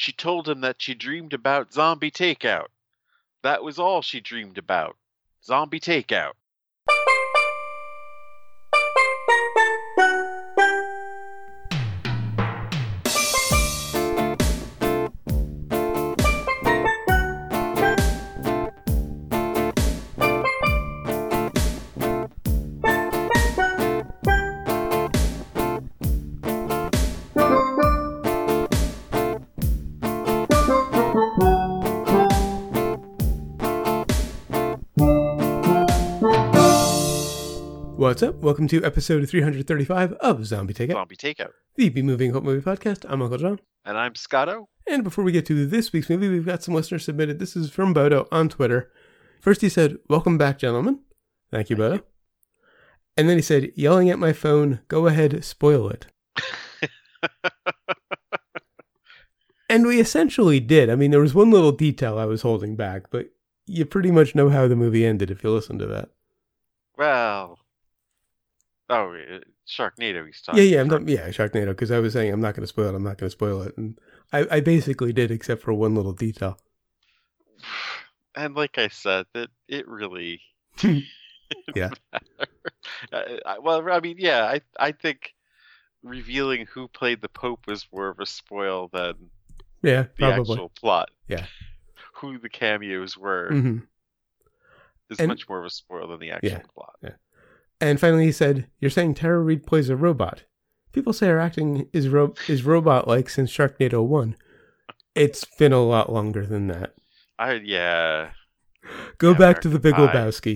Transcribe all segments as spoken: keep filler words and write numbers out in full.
She told him that she dreamed about zombie takeout. That was all she dreamed about. Zombie takeout. What's up? Welcome to episode three hundred thirty-five of Zombie Takeout. Zombie Takeout. The B-Moving Cult Movie Podcast. I'm Uncle John. And I'm Scotto. And before we get to this week's movie, we've got some listeners submitted. This is from Bodo on Twitter. First he said, "Welcome back, gentlemen." Thank you, Bodo. And then he said, "Yelling at my phone, go ahead, spoil it." And we essentially did. I mean, there was one little detail I was holding back, but you pretty much know how the movie ended if you listen to that. Well... Oh, Sharknado he's talking Yeah, yeah, I'm about. not, yeah, Sharknado, because I was saying I'm not going to spoil it, I'm not going to spoil it. And I, I basically did, except for one little detail. And like I said, that it really... Yeah. I, I, well, I mean, yeah, I I think revealing who played the Pope was more of a spoil than Yeah, the probably. actual plot. Yeah. Who the cameos were Mm-hmm. is And- much more of a spoil than the actual Yeah. plot. Yeah. And finally he said, "You're saying Tara Reid plays a robot. People say her acting is ro- is robot-like since Sharknado one. It's been a lot longer than that. I yeah. Go Yeah, back to the Big American Pie. Lebowski."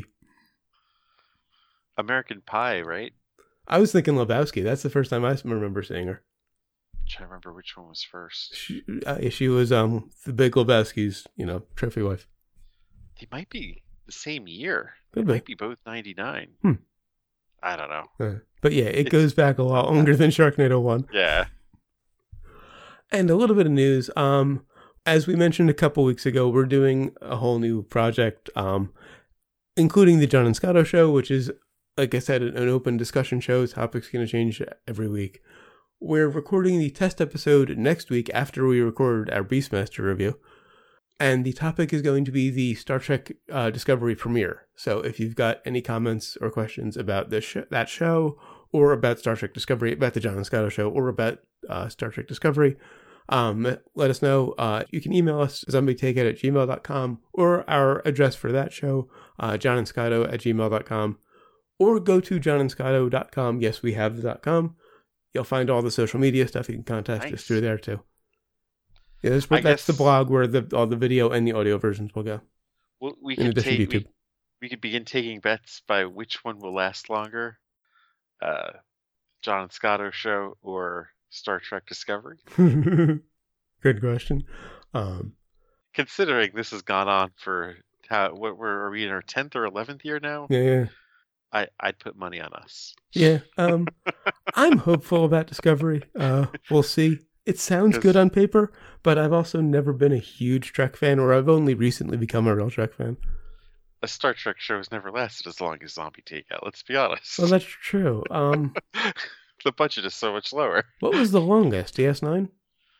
American Pie, right? I was thinking Lebowski. That's the first time I remember seeing her. I'm trying to remember which one was first. She, uh, she was um the Big Lebowski's, you know, trophy wife. They might be the same year. Could They be. might be both ninety-nine. Hmm. I don't know. Uh, but yeah, it It's- goes back a lot longer than Sharknado one. Yeah. And a little bit of news. Um, as we mentioned a couple weeks ago, we're doing a whole new project, um, including the John and Scotto show, which is, like I said, an open discussion show. Topics going to change every week. We're recording the test episode next week after we record our Beastmaster review. And the topic is going to be the Star Trek uh, Discovery premiere. So if you've got any comments or questions about this sh- that show, or about Star Trek Discovery, about the John and Scotto show, or about uh, Star Trek Discovery, um, let us know. Uh, you can email us, zombietakeout at gmail dot com, or our address for that show, uh, johnandscotto at gmail dot com, or go to johnandscotto dot com. Yes, we have the .com. You'll find all the social media stuff. You can contact Nice. us through there too. Yeah, that's, I that's the guess- blog where the all the video and the audio versions will go. Well, we In could addition to take YouTube. we, we could begin taking bets by which one will last longer. Uh, John and Scotto show or Star Trek Discovery. Good question. Um, Considering this has gone on for how what we're are we in our tenth or eleventh year now? yeah, yeah, I I'd put money on us. yeah. Um, I'm hopeful about Discovery. Uh, we'll see. It sounds Because- good on paper, but I've also never been a huge Trek fan, or I've only recently become a real Trek fan. A Star Trek show has never lasted as long as Zombie Takeout. Let's be honest. Well, that's true. Um, The budget is so much lower. what was the longest? D S nine?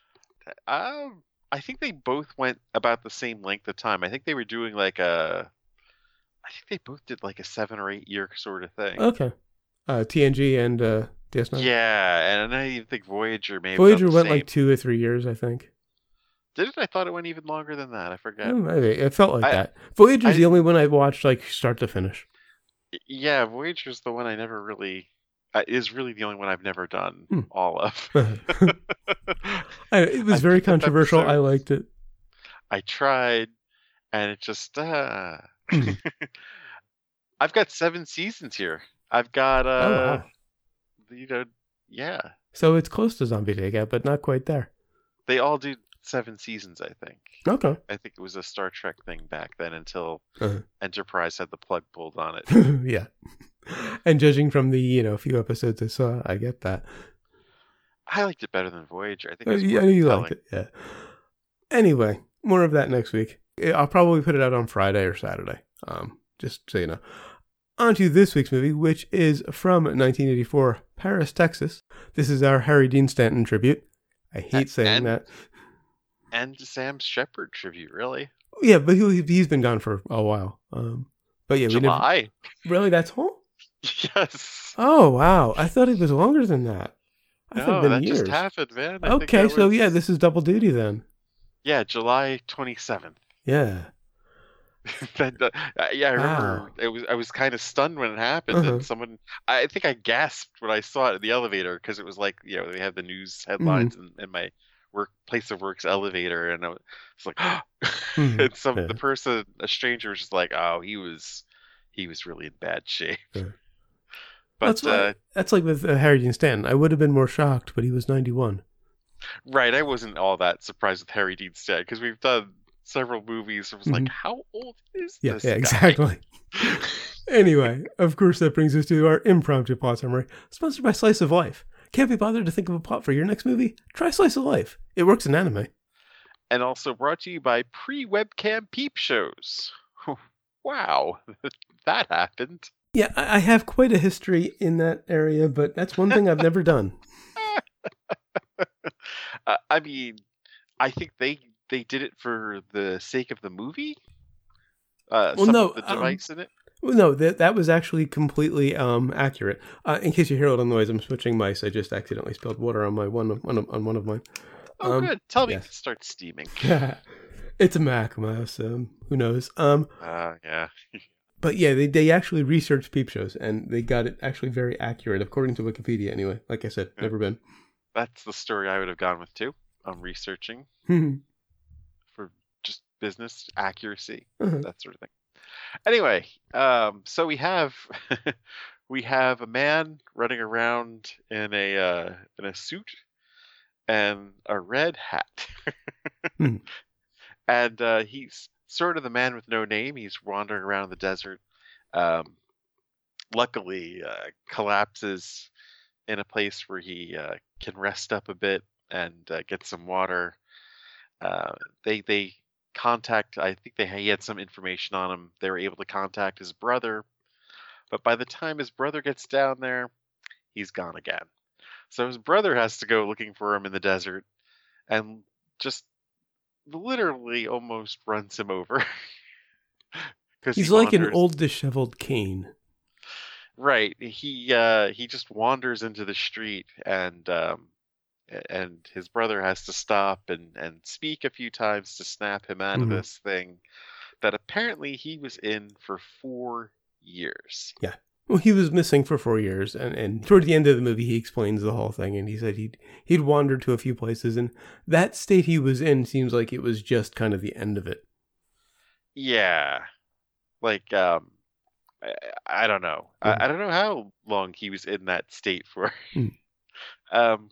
Um, I think they both went about the same length of time. I think they were doing like a. I think they both did like a seven or eight year sort of thing. Okay. Uh, T N G and uh, D S nine. Yeah, and I even think Voyager maybe. Voyager went like two or three years, I think. Did it? I thought it went even longer than that. I forget. Oh, maybe. It felt like I- that. Voyager's I- the only one I've watched like start to finish. Yeah, Voyager's the one I never really. Uh, is really the only one I've never done Hmm. all of. I, it was I very picked up controversial. I episodes. liked it. I tried, and it just. Uh... Hmm. I've got seven seasons here. I've got. Uh, Oh, wow. You know, yeah. So it's close to Zombie Takeout, but not quite there. They all do seven seasons, I think. Okay. I think it was a Star Trek thing back then until Uh-huh. Enterprise had the plug pulled on it. Yeah. And judging from the, you know, few episodes I saw, I get that. I liked it better than Voyager. I think it Uh, was yeah, more I know you compelling. liked it. Yeah. Anyway, more of that next week. I'll probably put it out on Friday or Saturday. Um, just so you know. On to this week's movie, which is from nineteen eighty-four, Paris, Texas. This is our Harry Dean Stanton tribute. I hate And- saying and- that. And Sam Shepard tribute, really. Yeah, but he, he's been gone for a while. Um, but yeah, we never July. really. That's all. Yes. Oh wow, I thought it was longer than that. I thought it'd No, been that just years. happened, man. I think Okay, that so yeah, was this is double duty then. yeah, July twenty-seventh. Yeah. That, uh, yeah, I Wow. remember it was I was kind of stunned when it happened, Uh-huh. and someone I think I gasped when I saw it in the elevator because it was like, you know, they had the news Mm-hmm. headlines in, in my work place of work's elevator, and I was like, Mm-hmm. and some the Yeah. person, a stranger, was just like, oh, he was he was really in bad shape. Yeah. That's But why. uh, That's like with uh, Harry Dean Stanton. I would have been more shocked, but he was ninety-one. right, I wasn't all that surprised with Harry Dean Stanton because we've done several movies. I was Mm-hmm. like, how old is Yeah. Yeah. this guy? Exactly. Anyway, of course, that brings us to our impromptu plot summary, sponsored by Slice of Life. Can't be bothered to think of a plot for your next movie? Try Slice of Life. It works in anime. And also brought to you by pre-webcam peep shows. Wow, that happened. Yeah, I I have quite a history in that area, but that's one thing I've never done. uh, I mean, I think they they did it for the sake of the movie. Uh, Well, some of no, the um, device in it. well, no, that that was actually completely um accurate. Uh, in case you hear a little noise, I'm switching mice. I just accidentally spilled water on my one, one of- on one of mine. Oh, Um, good. Tell me yes, to start steaming. it's a Mac mouse. Um, who knows? Um, Uh, yeah. but yeah, they they actually researched peep shows and they got it actually very accurate according to Wikipedia. Anyway, like I said, never been. That's the story I would have gone with too. I'm researching uh-huh. for just business accuracy, that sort of thing. Anyway, um, so we have we have a man running around in a uh, in a suit and a red hat, Hmm. and uh, he's sort of the man with no name. He's wandering around the desert. Um, luckily, uh, collapses in a place where he uh, can rest up a bit and uh, get some water. Uh, they they contact. I think they he had some information on him. They were able to contact his brother, but by the time his brother gets down there, he's gone again. So his brother has to go looking for him in the desert, and just literally almost runs him over because he He's like an wanders. old disheveled cane. Right, he uh, he just wanders into the street, and um, and his brother has to stop and and speak a few times to snap him out of Mhm. this thing that apparently he was in for four years. Yeah. Well, he was missing for four years, and, and toward the end of the movie, he explains the whole thing, and he said he'd he'd wandered to a few places, and that state he was in seems like it was just kind of the end of it. Yeah, like um, I, I don't know. Mhm. I, I don't know how long he was in that state for. Mhm. um,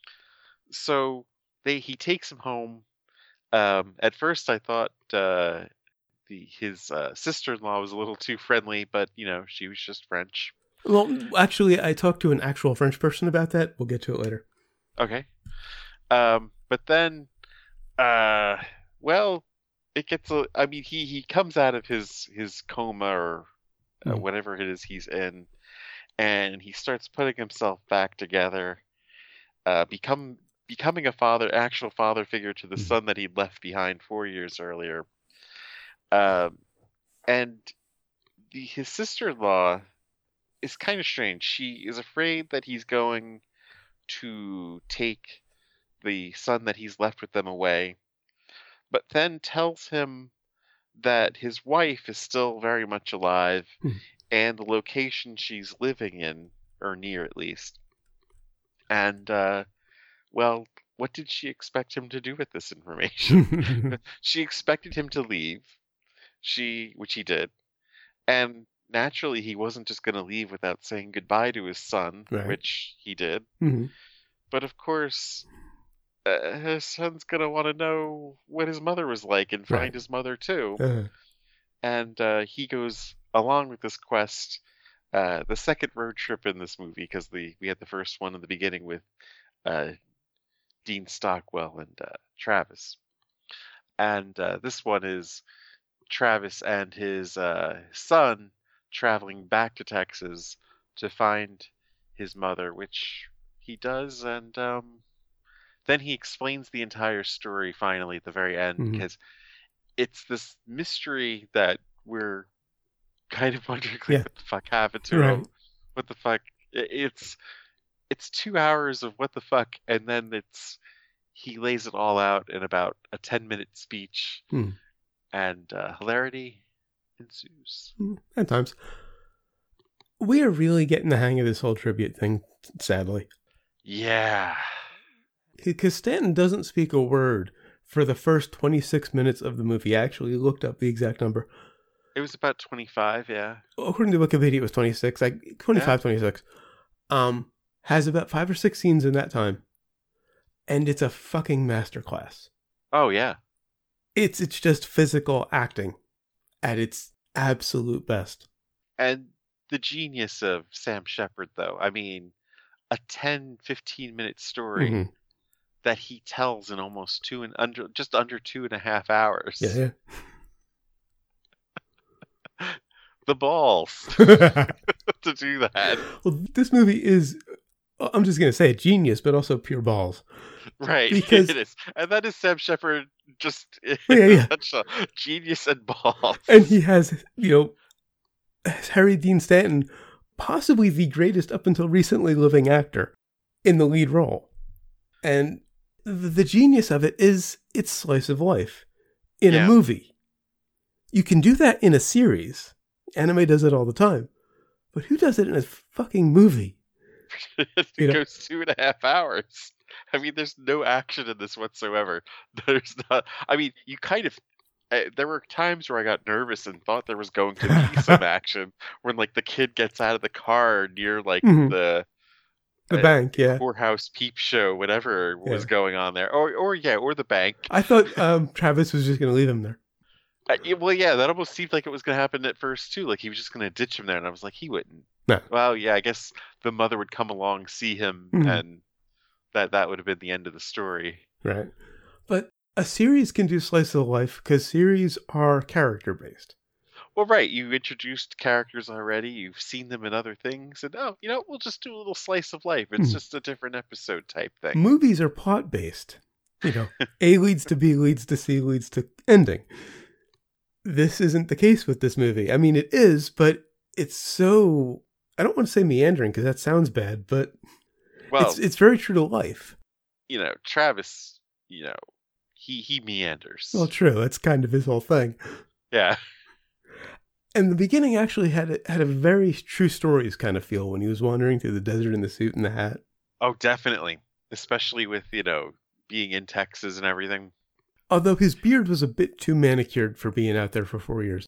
so they he takes him home. Um, at first, I thought uh, the his uh, sister-in-law was a little too friendly, but you know she was just French. Well, actually, I talked to an actual French person about that. We'll get to it later. Okay. Um, but then, uh, well, it gets a. I mean, he he comes out of his his coma or uh, Mhm. whatever it is he's in, and he starts putting himself back together, uh, become becoming a father, actual father figure to the Mhm. son that he'd left behind four years earlier. Um, and the, his sister-in-law is kind of strange. She is afraid that he's going to take the son that he's left with them away, but then tells him that his wife is still very much alive Mhm. and the location she's living in, or near at least. And, uh, well, what did she expect him to do with this information? She expected him to leave, she, which he did, and naturally he wasn't just going to leave without saying goodbye to his son, Right. which he did. Mhm. But of course, uh, his son's gonna want to know what his mother was like and find Right. his mother too. Uh, And uh, he goes along with this quest. Uh, the second road trip in this movie, because the we had the first one in the beginning with uh, Dean Stockwell and uh, Travis, and uh, this one is Travis and his uh, son traveling back to Texas to find his mother, which he does, and um, then he explains the entire story finally at the very end, Mhm. because it's this mystery that we're kind of wondering, like, Yeah. what the fuck happened to Right. him? What the fuck? I- It's it's two hours of what the fuck, and then it's he lays it all out in about a ten minute speech, Hmm. and uh, hilarity ensues. Mm, At times. We are really getting the hang of this whole tribute thing, sadly. Yeah. Because Stanton doesn't speak a word for the first twenty-six minutes of the movie. I actually looked up the exact number. It was about twenty-five, yeah. According to Wikipedia, it was twenty-six, like twenty-five, Yeah. twenty-six. Um, has about five or six scenes in that time. And it's a fucking masterclass. Oh, yeah. It's it's just physical acting at its absolute best. And the genius of Sam Shepard, though. I mean, a ten, fifteen minute story Mhm. that he tells in almost two and under, just under two and a half hours. Yeah, yeah. The balls to do that. Well, this movie is, I'm just going to say it, genius, but also pure balls. Right. Because- It is. And that is Sam Shepard, just Yeah, yeah. such a genius and balls. And he has, you know, as Harry Dean Stanton, possibly the greatest up until recently living actor in the lead role. And the, the genius of it is it's slice of life in Yeah. a movie. You can do that in a series. Anime does it all the time. But who does it in a fucking movie? It You know? goes two and a half hours. I mean, there's no action in this whatsoever. There's not. I mean, you kind of. Uh, there were times where I got nervous and thought there was going to be some action when, like, the kid gets out of the car near, like, Mhm. the The Uh, bank, yeah. poorhouse peep show, whatever was Yeah. going on there, or or yeah, or the bank. I thought um, Travis was just going to leave him there. Uh, yeah, well, yeah, that almost seemed like it was going to happen at first too. Like he was just going to ditch him there, and I was like, he wouldn't. No. Well, yeah, I guess the mother would come along, see him, Mhm. and that that would have been the end of the story. Right. But a series can do slice of life because series are character based. Well, right, you introduced characters already. You've seen them in other things, and oh, you know, we'll just do a little slice of life. It's Mhm. just a different episode type thing. Movies are plot based. You know, A leads to B leads to C leads to ending. This isn't the case with this movie. I mean, it is, but it's so, I don't want to say meandering because that sounds bad, but Well, it's it's very true to life. you know, Travis, you know, he he meanders. Well, true. That's kind of his whole thing. Yeah. And the beginning actually had a, had a very true stories kind of feel when he was wandering through the desert in the suit and the hat. Oh, definitely. Especially with, you know, being in Texas and everything. Although his beard was a bit too manicured for being out there for four years.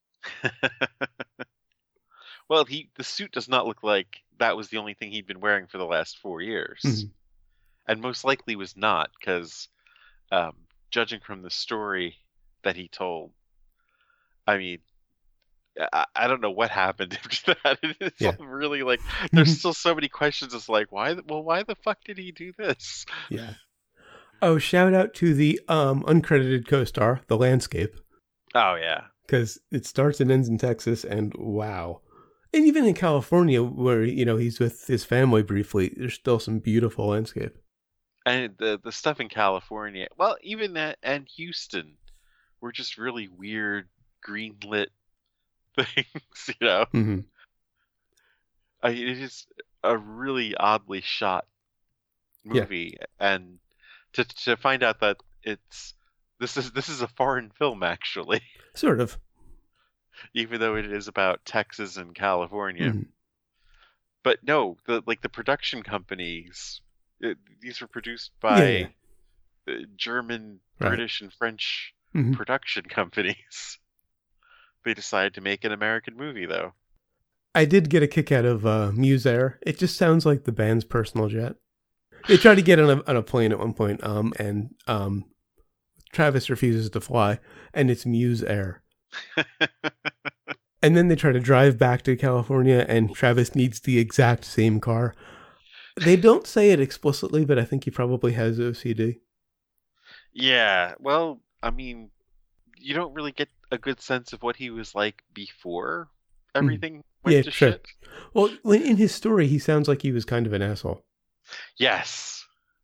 Well, he the suit does not look like that was the only thing he'd been wearing for the last four years. Mhm. And most likely was not, because um, judging from the story that he told, I mean, I, I don't know what happened after that. It's Yeah. really like, there's still so many questions. It's like, why, the- well, why the fuck did he do this? Yeah. Oh, shout out to the um, uncredited co-star, The Landscape, Oh, yeah. because it starts and ends in Texas, and wow. And even in California, where, you know, he's with his family briefly, there's still some beautiful landscape. And the the stuff in California, well, even that and Houston, were just really weird green lit things. You know, Mm-hmm. I mean, it is a really oddly shot Yeah. movie, and to to find out that it's this is this is a foreign film actually, Sort of. even though it is about Texas and California. Mhm. But no, the like the production companies, it, these were produced by Yeah, uh, German, Right. British, and French Mhm. production companies. They decided to make an American movie, though. I did get a kick out of uh, Muse Air. It just sounds like the band's personal jet. They tried to get on a, on a plane at one point, um, and um, Travis refuses to fly, and it's Muse Air. And then they try to drive back to California, and Travis needs the exact same car. They don't say it explicitly, but I think he probably has O C D. Yeah, well, I mean, you don't really get a good sense of what he was like before everything went Yeah, to sure. shit. Well, in his story, he sounds like he was kind of an asshole. Yes.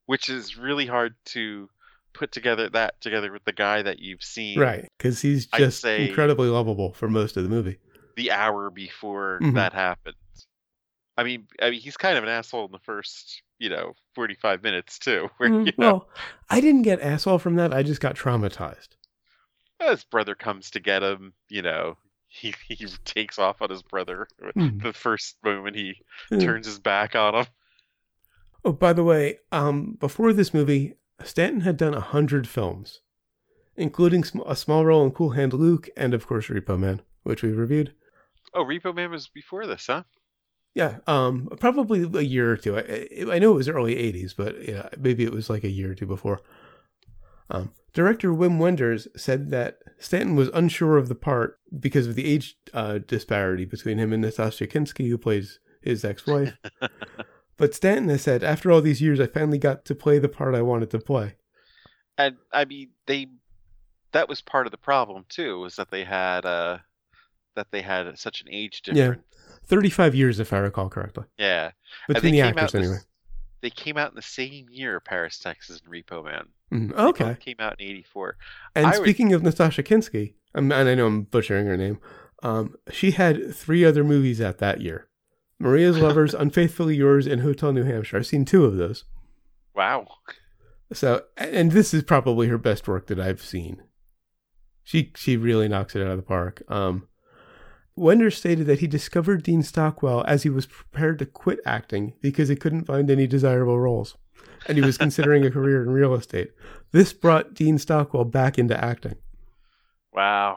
which is really hard to put together that together with the guy that you've seen. Right, because he's I'd just say incredibly lovable for most of the movie. the hour before Mhm. that happens. I mean, I mean, he's kind of an asshole in the first, you know, forty-five minutes too. Where, Mm, you know, well, I didn't get asshole from that. I just got traumatized. his brother comes to get him, you know, he, he takes off on his brother Mm. the first moment he Mm. turns his back on him. Oh, by the way, um, before this movie, Stanton had done a hundred films, including sm- a small role in Cool Hand Luke and, of course, Repo Man, which we reviewed. Oh, Repo Man was before this, huh? Yeah, um, probably a year or two. I, I know it was early eighties, but yeah, maybe it was like a year or two before. Um, director Wim Wenders said that Stanton was unsure of the part because of the age uh, disparity between him and Natasha Kinski, who plays his ex-wife. But Stanton has said, after all these years, I finally got to play the part I wanted to play. And I mean, they that was part of the problem too, was that they had uh that they had such an age difference. Yeah, thirty-five years, if I recall correctly. Yeah, between the actors, the, anyway. They came out in the same year, Paris, Texas, and Repo Man. Mm, okay. They both came out in eighty-four. And I speaking would... of Natasha Kinski, um, and I know I'm butchering her name, um, she had three other movies out that year. Maria's Lovers, Unfaithfully Yours, and Hotel New Hampshire. I've seen two of those. Wow. So, and this is probably her best work that I've seen. She she really knocks it out of the park. Um, Wenders stated that he discovered Dean Stockwell as he was prepared to quit acting because he couldn't find any desirable roles, and he was considering a career in real estate. This brought Dean Stockwell back into acting. Wow.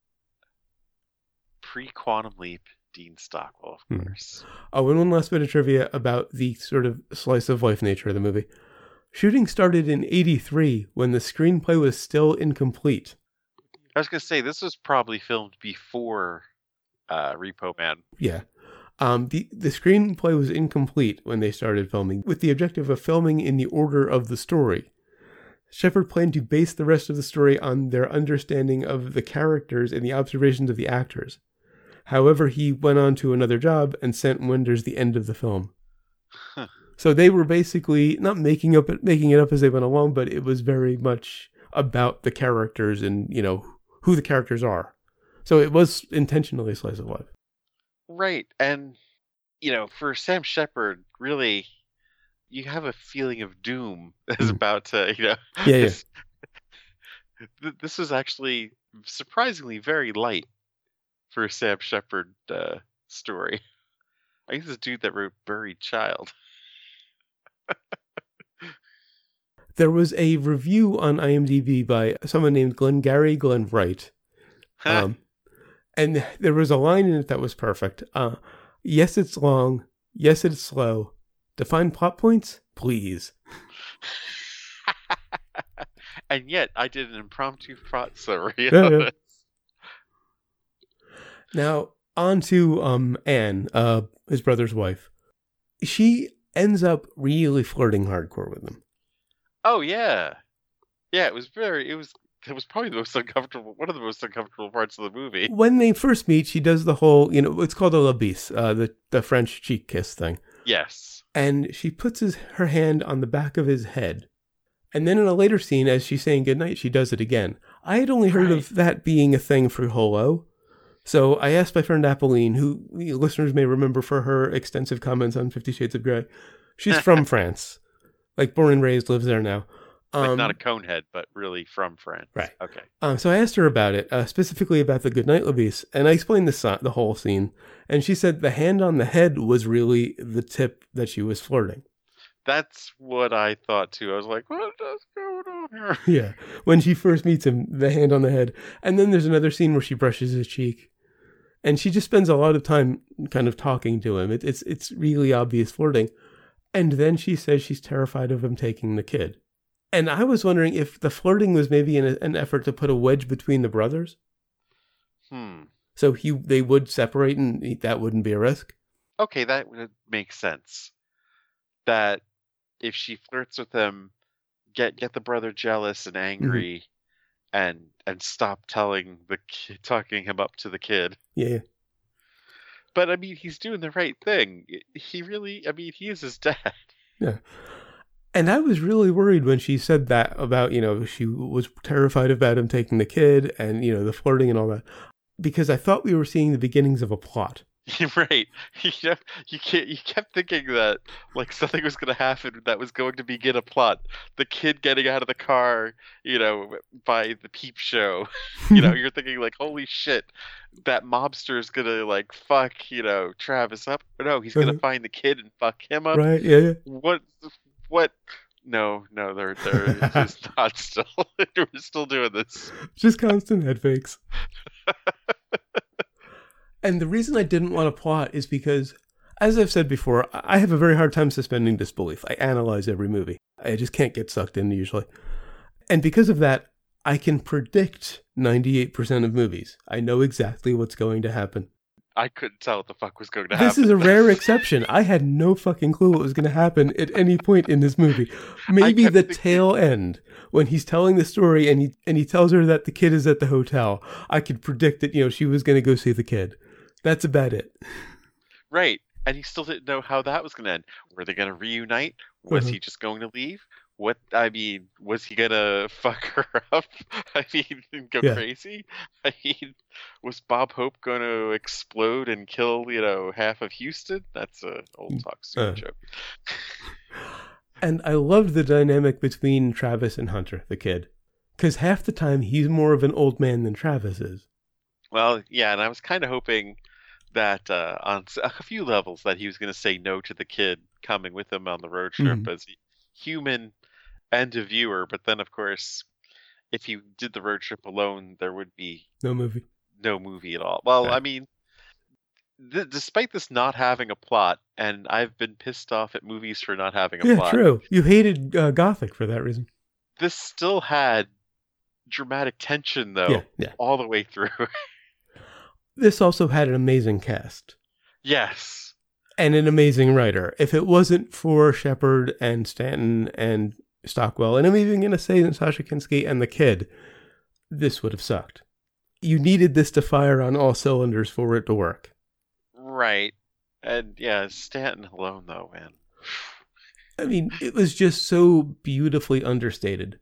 Pre-Quantum Leap, Dean Stockwell, of course. Hmm. Oh, and one last bit of trivia about the sort of slice of life nature of the movie. Shooting started in eighty-three when the screenplay was still incomplete. I was going to say, this was probably filmed before uh, Repo Man. Yeah. Um, the, the screenplay was incomplete when they started filming, with the objective of filming in the order of the story. Shepard planned to base the rest of the story on their understanding of the characters and the observations of the actors. However, he went on to another job and sent Wenders the end of the film. Huh. So they were basically not making up making it up as they went along, but it was very much about the characters and, you know, who the characters are. So it was intentionally a slice of life. Right. And, you know, for Sam Shepard, really, you have a feeling of doom is about to, you know. Yeah, yeah. This was actually surprisingly very light for a Sam Shepard uh, story. I think this dude that wrote Buried Child. There was a review on IMDb by someone named Glengarry Glen Wright. Um, and there was a line in it that was perfect. Uh, yes, it's long. Yes, it's slow. Define plot points, please. And yet, I did an impromptu plot summary. Yeah, yeah. Now, on to um, Anne, uh, his brother's wife. She ends up really flirting hardcore with him. Oh, yeah. Yeah, it was very, it was, it was probably the most uncomfortable, one of the most uncomfortable parts of the movie. When they first meet, she does the whole, you know, it's called a la bise, uh, the, the French cheek kiss thing. Yes. And she puts his, her hand on the back of his head. And then in a later scene, as she's saying goodnight, she does it again. I had only heard right. of that being a thing for Holo. So I asked my friend Apolline, who listeners may remember for her extensive comments on Fifty Shades of Grey. She's from France. Like, born and raised, lives there now. Um, like not a conehead, but really from France. Right. Okay. Um, so I asked her about it, uh, specifically about the Goodnight Labisse, and I explained the, so- the whole scene. And she said the hand on the head was really the tip that she was flirting. That's what I thought too. I was like, what is going on here? Yeah. When she first meets him, the hand on the head. And then there's another scene where she brushes his cheek. And she just spends a lot of time kind of talking to him. It, it's it's really obvious flirting. And then she says she's terrified of him taking the kid. And I was wondering if the flirting was maybe in a, an effort to put a wedge between the brothers. Hmm. So he they would separate and he, that wouldn't be a risk. Okay, that would make sense. That if she flirts with him, get get the brother jealous and angry, mm-hmm. and and stop telling the kid, talking him up to the kid. Yeah. But I mean, he's doing the right thing. He really, I mean, he is his dad. Yeah. And I was really worried when she said that about, you know, she was terrified about him taking the kid and, you know, the flirting and all that, because I thought we were seeing the beginnings of a plot. Right. You kept, you kept, you kept thinking that like something was going to happen that was going to begin a plot. The kid getting out of the car, you know, by the peep show. You know, you're thinking like, holy shit, that mobster is going to like fuck, you know, Travis up. Or no, he's going to find the kid and fuck him up. Right, yeah, yeah. What, what? No, no, they're, they're just not still. We're still doing this. Just constant head fakes. And the reason I didn't want to plot is because, as I've said before, I have a very hard time suspending disbelief. I analyze every movie. I just can't get sucked in usually. And because of that, I can predict ninety-eight percent of movies. I know exactly what's going to happen. I couldn't tell what the fuck was going to happen. This is a rare exception. I had no fucking clue what was going to happen at any point in this movie. Maybe the thinking... tail end, when he's telling the story and he and he tells her that the kid is at the hotel. I could predict that, you know, she was going to go see the kid. That's about it. Right. And he still didn't know how that was going to end. Were they going to reunite? Was uh-huh. he just going to leave? What, I mean, was he going to fuck her up? I mean, go yeah. crazy? I mean, was Bob Hope going to explode and kill, you know, half of Houston? That's an old Talk Soon uh. joke. And I loved the dynamic between Travis and Hunter, the kid. Because half the time, he's more of an old man than Travis is. Well, yeah, and I was kind of hoping that uh, on a few levels that he was going to say no to the kid coming with him on the road trip mm-hmm. as a human and a viewer. But then, of course, if he did the road trip alone, there would be no movie. No movie at all. Well, yeah. I mean, th- despite this not having a plot, and I've been pissed off at movies for not having a yeah, plot. Yeah, true. You hated uh, Gothic for that reason. This still had dramatic tension, though, yeah, yeah. all the way through. This also had an amazing cast. Yes. And an amazing writer. If it wasn't for Shepard and Stanton and Stockwell, and I'm even going to say Sasha Kinski and the kid, this would have sucked. You needed this to fire on all cylinders for it to work. Right. And yeah, Stanton alone, though, man. I mean, it was just so beautifully understated.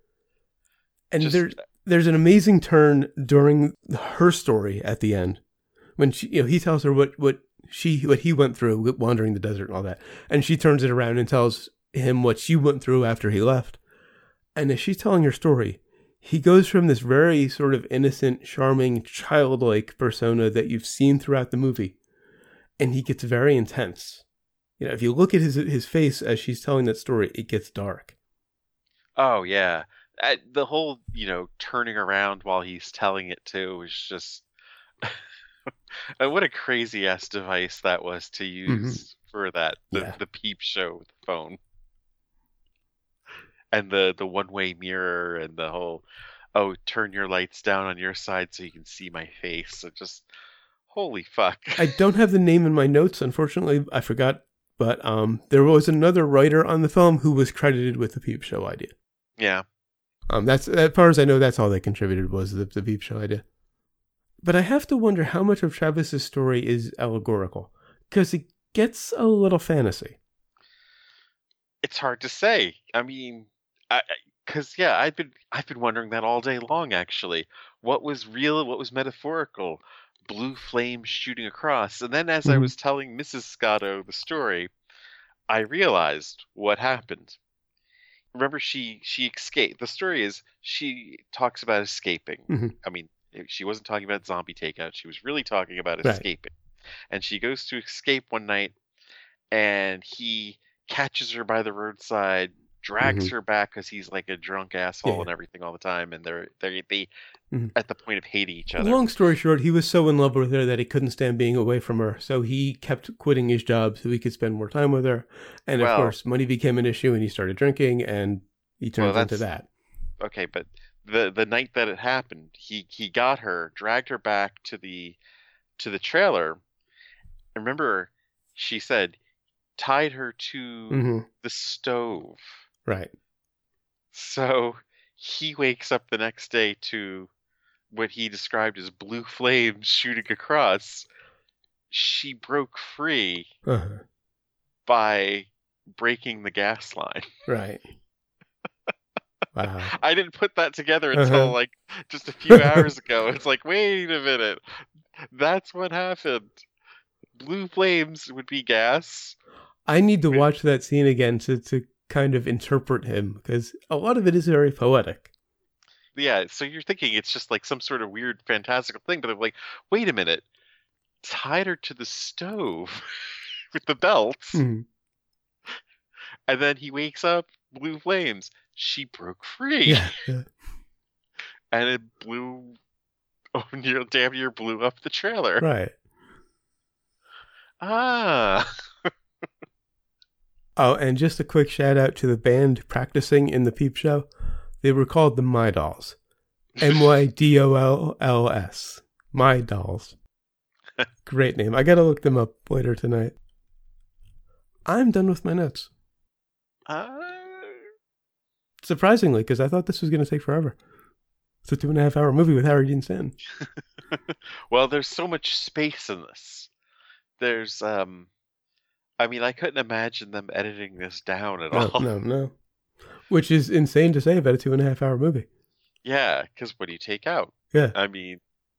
And just... there's... There's an amazing turn during her story at the end when she, you know, he tells her what, what she, what he went through wandering the desert and all that. And she turns it around and tells him what she went through after he left. And as she's telling her story, he goes from this very sort of innocent, charming, childlike persona that you've seen throughout the movie. And he gets very intense. You know, if you look at his, his face as she's telling that story, it gets dark. Oh, yeah. Uh, the whole, you know, turning around while he's telling it too was just what a crazy ass device that was to use mm-hmm. for that the, yeah. the peep show with the phone and the the one way mirror and the whole oh turn your lights down on your side so you can see my face. So just holy fuck. I don't have the name in my notes, unfortunately. I forgot, but um, there was another writer on the film who was credited with the peep show idea. Yeah. Um, that's as far as I know, that's all they contributed was the, the peep show idea. But I have to wonder how much of Travis's story is allegorical, because it gets a little fantasy. It's hard to say. I mean, because yeah, I've been I've been wondering that all day long. Actually, what was real? What was metaphorical? Blue flames shooting across, and then as mm-hmm. I was telling Missus Scotto the story, I realized what happened. Remember, she she escaped. The story is she talks about escaping. Mm-hmm. I mean, she wasn't talking about zombie takeout. She was really talking about right. escaping. And she goes to escape one night, and he catches her by the roadside, drags mm-hmm. her back because he's like a drunk asshole yeah. and everything all the time, and they're they they mm-hmm. at the point of hating each other. Long story short, he was so in love with her that he couldn't stand being away from her, so he kept quitting his job so he could spend more time with her. And of well, course, money became an issue, and he started drinking, and he turns well, into that. Okay, but the the night that it happened, he he got her, dragged her back to the to the trailer. Remember, she said, tied her to mm-hmm. the stove. Right. So he wakes up the next day to what he described as blue flames shooting across. She broke free uh-huh. by breaking the gas line. Right. Wow. I didn't put that together until Uh-huh. like just a few hours ago. It's like, wait a minute. That's what happened. Blue flames would be gas. I need to watch that scene again to, to kind of interpret him, because a lot of it is very poetic. Yeah, so you're thinking it's just like some sort of weird fantastical thing, but I'm like, wait a minute. Tied her to the stove with the belts, Mm. and then he wakes up, blue flames. She broke free. Yeah, yeah. And it blew, oh, near, damn near blew up the trailer. Right. Ah. Oh, and just a quick shout out to the band practicing in the Peep Show. They were called the My Dolls. M Y D O L L S. My Dolls. Great name. I gotta look them up later tonight. I'm done with my notes. Uh... Surprisingly, because I thought this was going to take forever. It's a two and a half hour movie with Harry Dean Stanton. Well, there's so much space in this. There's, um, I mean, I couldn't imagine them editing this down at no, all. No, no. Which is insane to say about a two and a half hour movie. Yeah, because what do you take out? Yeah. I mean,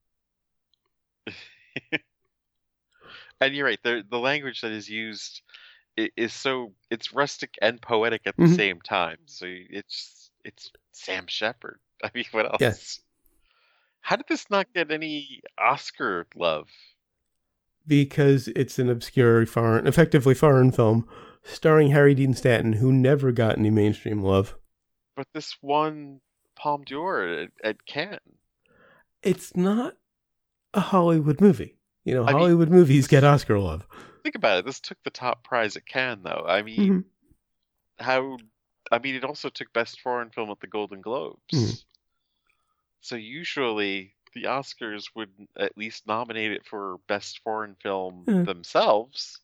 and you're right. The the language that is used is so it's rustic and poetic at the mm-hmm. same time. So it's it's Sam Shepard. I mean, what else? Yeah. How did this not get any Oscar love? Because it's an obscure foreign, effectively foreign film starring Harry Dean Stanton, who never got any mainstream love. But this won Palme d'Or at, at Cannes. It's not a Hollywood movie. You know, I Hollywood mean, movies get Oscar love. Think about it. This took the top prize at Cannes, though. I mean, mm-hmm. how... I mean, it also took Best Foreign Film at the Golden Globes. Mm-hmm. So usually the Oscars would at least nominate it for Best Foreign Film mm-hmm. themselves.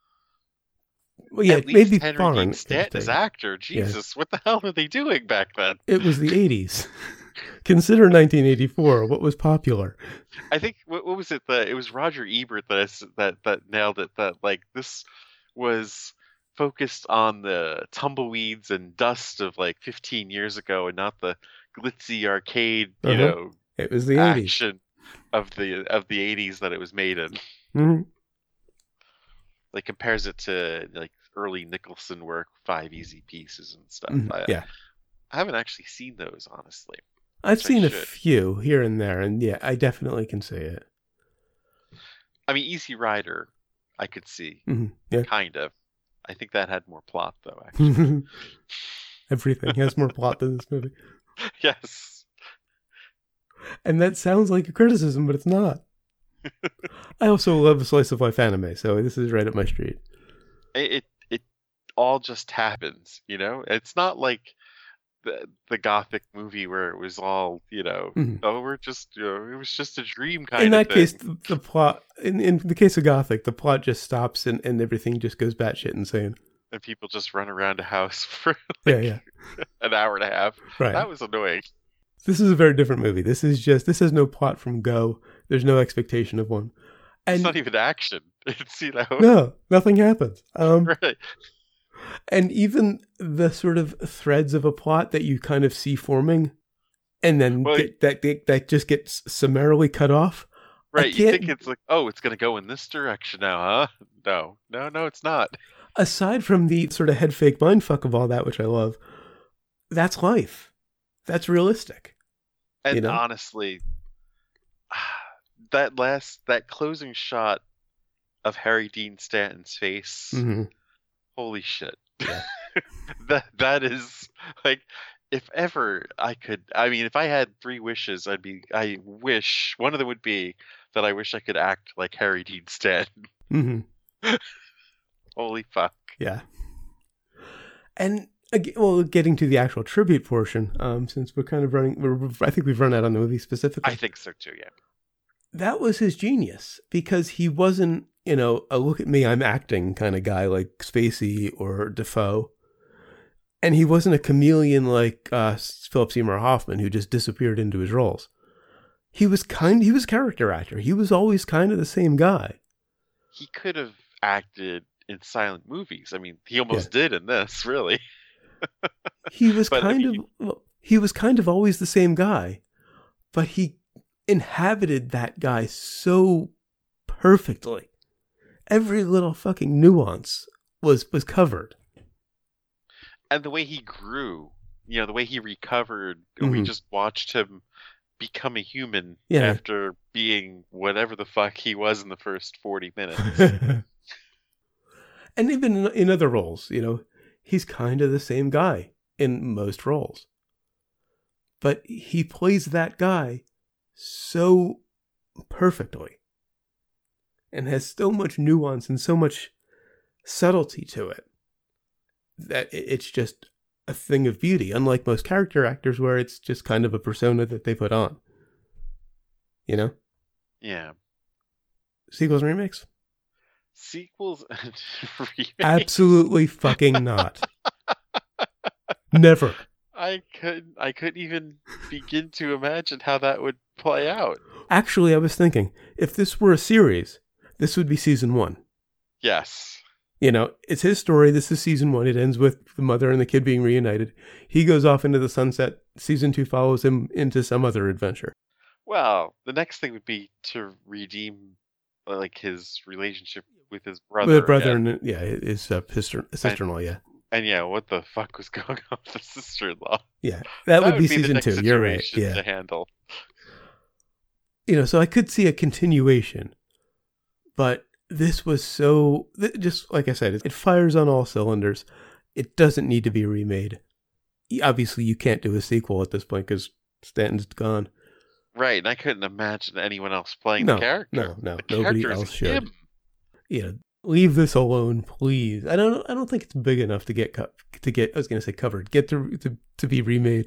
Well, yeah, at least maybe Henry foreign. Dean Stanton as actor. Jesus, yeah. What the hell were they doing back then? It was the eighties. Consider nineteen eighty-four. What was popular? I think what, what was it? The it was Roger Ebert that I, that that nailed it. That like this was focused on the tumbleweeds and dust of like fifteen years ago, and not the glitzy arcade, you uh-huh. know, it was the action eighties. of the of the eighties that it was made in. Mm-hmm. Like compares it to like early Nicholson work, Five Easy Pieces and stuff. Mm-hmm. I, yeah, I haven't actually seen those, honestly. I've seen a few here and there, and yeah, I definitely can see it. I mean, Easy Rider, I could see, mm-hmm. yeah. kind of. I think that had more plot, though. Actually, everything has more plot than this movie. Yes, and that sounds like a criticism, but it's not. I also love slice of life anime, so this is right up my street. It it, it all just happens, you know. It's not like the the Gothic movie where it was all, you know, mm-hmm. oh, we're just, you know, it was just a dream kind in of that thing. case, the, the plot in in the case of Gothic, the plot just stops and, and everything just goes batshit insane. And people just run around a house for like yeah, yeah. an hour and a half. Right. That was annoying. This is a very different movie. This is just this has no plot from go. There's no expectation of one. And it's not even action. It's, you know. No, nothing happens. Um, right. And even the sort of threads of a plot that you kind of see forming, and then well, get, that that that just gets summarily cut off. Right. You think it's like, oh, it's going to go in this direction now, huh? No, no, no, it's not. Aside from the sort of head fake mindfuck of all that, which I love, that's life. That's realistic. And you know? honestly, that last, that closing shot of Harry Dean Stanton's face, mm-hmm. holy shit. Yeah. that That is, like, if ever I could, I mean, if I had three wishes, I'd be, I wish, one of them would be that I wish I could act like Harry Dean Stanton. Mm-hmm. Holy fuck. Yeah. And, well, getting to the actual tribute portion, um, since we're kind of running, we're, I think we've run out on the movie specifically. I think so too, yeah. That was his genius, because he wasn't, you know, a look at me, I'm acting kind of guy like Spacey or Defoe. And he wasn't a chameleon like uh, Philip Seymour Hoffman, who just disappeared into his roles. He was kind, he was a character actor. He was always kind of the same guy. He could have acted in silent movies. I mean, he almost yeah. did in this, really. He was but, kind I mean, of well, he was kind of always the same guy, but he inhabited that guy so perfectly. Every little fucking nuance was was covered. And the way he grew, you know, the way he recovered, mm-hmm. we just watched him become a human yeah. after being whatever the fuck he was in the first forty minutes. And even in, in other roles, you know, he's kind of the same guy in most roles. But he plays that guy so perfectly and has so much nuance and so much subtlety to it that it's just a thing of beauty, unlike most character actors where it's just kind of a persona that they put on. You know? Yeah. Sequels and remakes? Sequels and remakes? Absolutely fucking not. Never. I couldn't I couldn't even begin to imagine how that would play out. Actually, I was thinking, if this were a series, this would be season one. Yes. You know, it's his story. This is season one. It ends with the mother and the kid being reunited. He goes off into the sunset. Season two follows him into some other adventure. Well, the next thing would be to redeem, like, his relationship with his brother. With his brother and, yeah, his uh, sister, sister-in-law, and, yeah. And yeah, what the fuck was going on with the sister-in-law? Yeah, that, that would, would be, be season two. You're right. Yeah. To handle. You know, so I could see a continuation, but this was so, just like I said, it fires on all cylinders. It doesn't need to be remade. Obviously, you can't do a sequel at this point because Stanton's gone. Right, and I couldn't imagine anyone else playing no, the character. No, no, the nobody else should. Him. Yeah, leave this alone, please. I don't. I don't think it's big enough to get cut. To get, I was going to say covered. Get to to to be remade.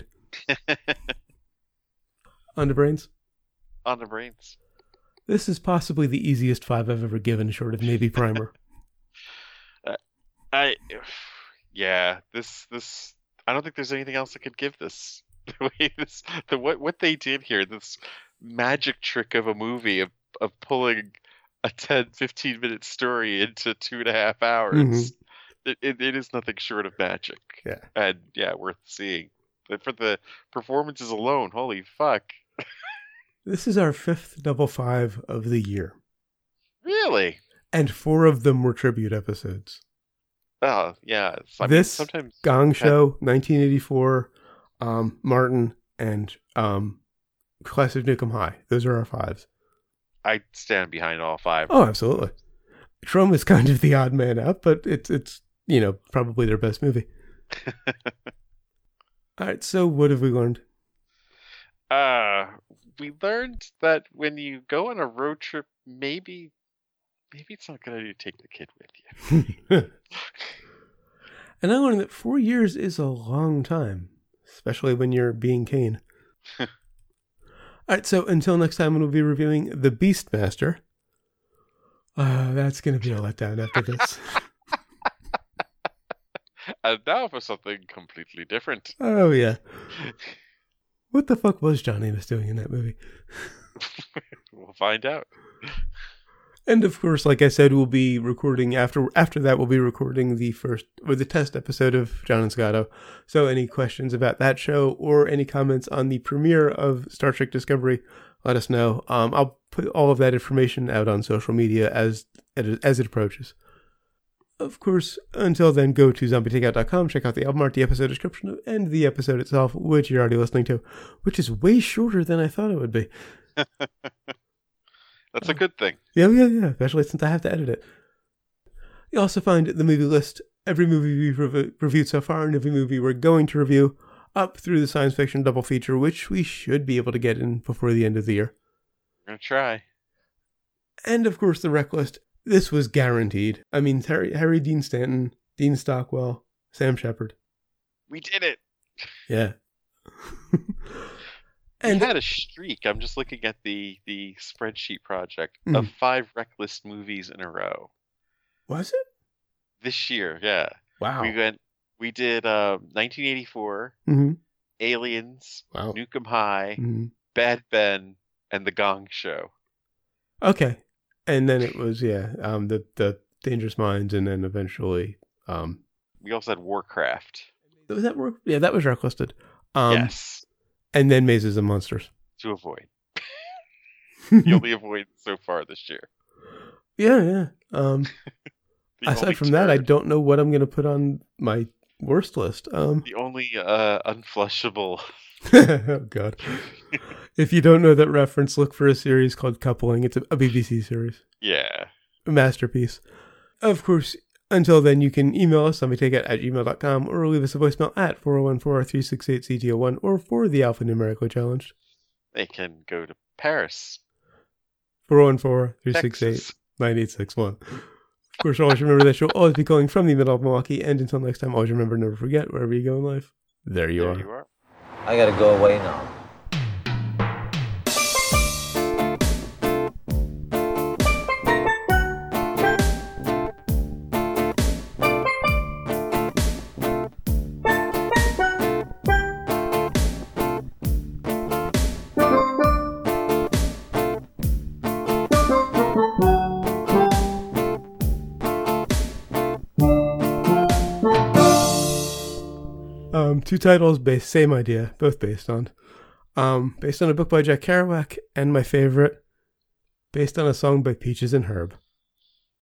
On the brains. On the brains. This is possibly the easiest five I've ever given, short of maybe Primer. uh, I, yeah, this this. I don't think there's anything else I could give this. The way this, the what what they did here, this magic trick of a movie of of pulling a ten, fifteen minute story into two and a half hours. Mm-hmm. It, it it is nothing short of magic. Yeah, and yeah, worth seeing. But for the performances alone, holy fuck. This is our fifth double five of the year. Really? And four of them were tribute episodes. Oh, yeah. I this mean, sometimes Gong Show, nineteen eighty-four, um, Martin, and um, Class of Nukem High. Those are our fives. I stand behind all five. Oh, absolutely. Trome is kind of the odd man out, but it's, it's you know, probably their best movie. All right, so what have we learned? Uh... We learned that when you go on a road trip, maybe maybe it's not good idea to take the kid with you. And I learned that four years is a long time, especially when you're being Kane. All right, so until next time, we'll be reviewing The Beastmaster. Uh, that's going to be a letdown after this. And now for something completely different. Oh, yeah. What the fuck was John Amos doing in that movie? We'll find out. And of course, like I said, we'll be recording after after that. We'll be recording the first or the test episode of John and Scotto. So, any questions about that show or any comments on the premiere of Star Trek Discovery, let us know. Um, I'll put all of that information out on social media as as it approaches. Of course, until then, go to zombie takeout dot com, check out the album art, the episode description, and the episode itself, which you're already listening to, which is way shorter than I thought it would be. That's a good thing. Yeah, yeah, yeah, especially since I have to edit it. You also find the movie list, every movie we've rev- reviewed so far, and every movie we're going to review, up through the science fiction double feature, which we should be able to get in before the end of the year. I'm going to try. And, of course, the rec list. This was guaranteed. I mean, Harry, Harry Dean Stanton, Dean Stockwell, Sam Shepard. We did it. Yeah. And we had a streak. I'm just looking at the, the spreadsheet project mm. of five rec list movies in a row. Was it? This year, yeah. Wow. We went. We did uh, nineteen eighty-four, mm-hmm. Aliens, wow. Nukem High, mm-hmm. Bad Ben, and The Gong Show. Okay. And then it was, yeah, um, the, the Dangerous Minds, and then eventually. Um, we also had Warcraft. Was that work? Yeah, that was requested. Um, yes. And then Mazes and Monsters. To avoid. The only avoid so far this year. Yeah, yeah. Um, aside from turd. that, I don't know what I'm going to put on my worst list. Um, the only uh, unflushable. Oh, God. If you don't know that reference, look for a series called Coupling. It's a, a B B C series. Yeah. A masterpiece. Of course, until then, you can email us, somebodytakeit at gmail dot com, or leave us a voicemail at four oh one four, three six eight, C T O one, or for the Alphanumerically Challenged. They can go to Paris. four oh one four, three six eight, nine eight six one. Of course, always remember that you'll always be calling from the middle of Milwaukee, and until next time, always remember, never forget, wherever you go in life, there you, there are. you are. I gotta go away now. Um, two titles, based same idea, both based on, um, based on a book by Jack Kerouac, and my favorite, based on a song by Peaches and Herb.